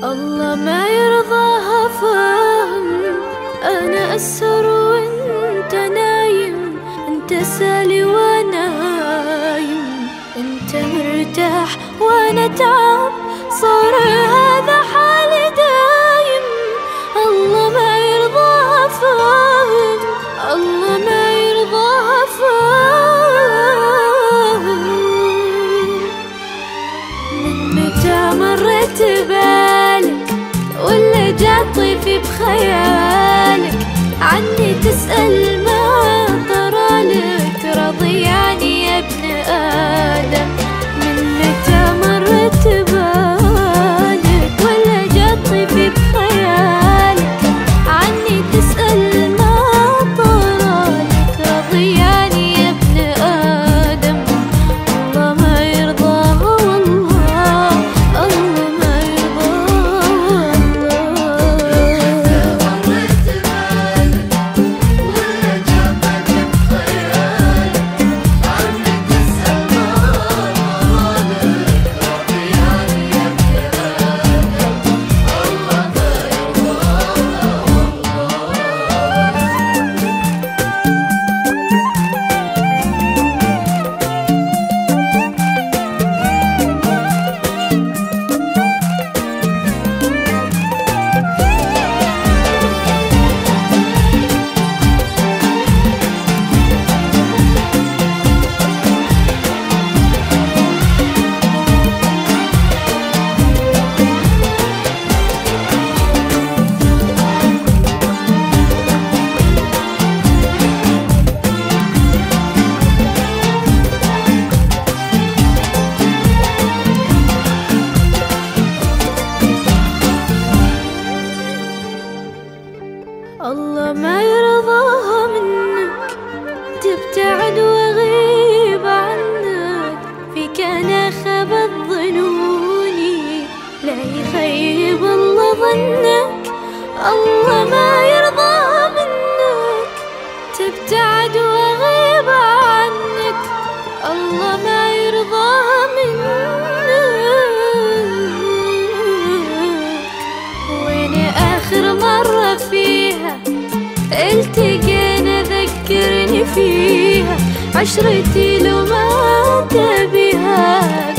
الله ما يرضاها فاهم. أنا أسهر وانت نايم، انت سالي وانا هايم، انت مرتاح وانا تعب، صار هذا حالي دايم. الله ما يرضاها فاهم، الله ما يرضاها فاهم. من متى مرت بالك ولا جات طيفي بخيالك، عني تسأل ما طرالك، راضي يعني يا ابن آدم. من متى مرت بالك ولا جات طيفي بخيالك، عني تسأل ما طرالك، راضي يعني يا ابن آدم. الله ما يرضاها والله، الله ما يرضاها الله ما يرضاها منك، تبتعد واغيب عنك، فيك انا خبت ظنوني، لا يخيب الله ظنك. الله ما يرضاها منك، تبتعد واغيب عنك، الله ما يرضاها منك. وين آخر مرة فيها التقينا ذكرني فيها، عشرتي لو ما تبيها